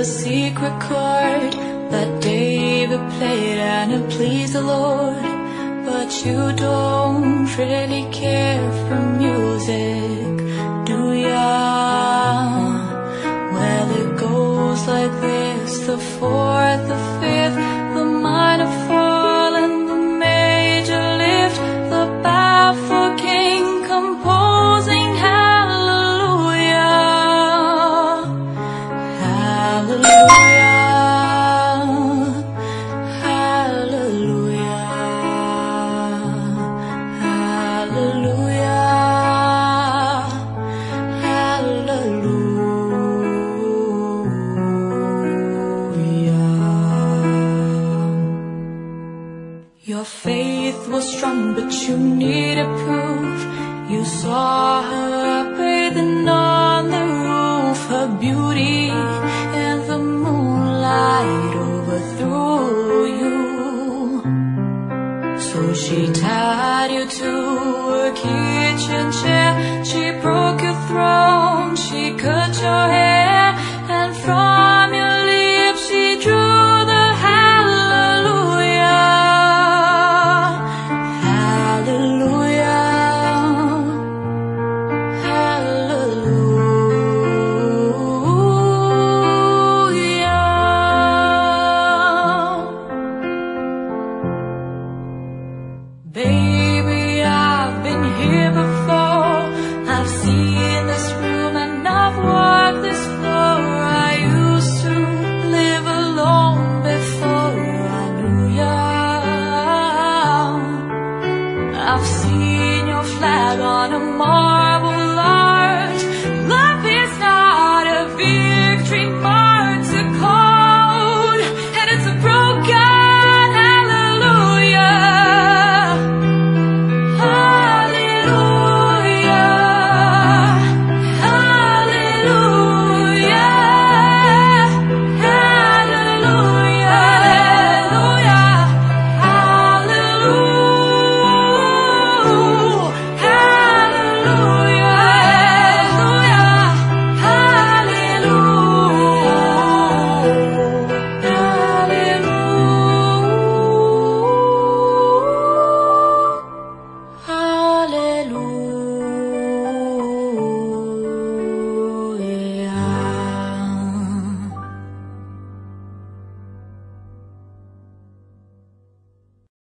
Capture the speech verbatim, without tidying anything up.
a secret chord that David played and it pleased the Lord. But you don't really care for music, do ya? Well, it goes like this: the fourth, the fifth, the minor fall and the major lift, the baffled king composing hallelujah, hallelujah, hallelujah, hallelujah, hallelujah. Your faith was strong, but you needed proof. You saw her bathing on the roof, her beauty in the moonlight overthrew you. So she tied you to her kitchen chair, she broke your throne, she cut your hair, and from your lips she drew the hallelujah, hallelujah, hallelujah. Baby, I've been here before, I've seen this room and I've walked this floor. I used to live alone before I knew ya. I've seen your flag on a mark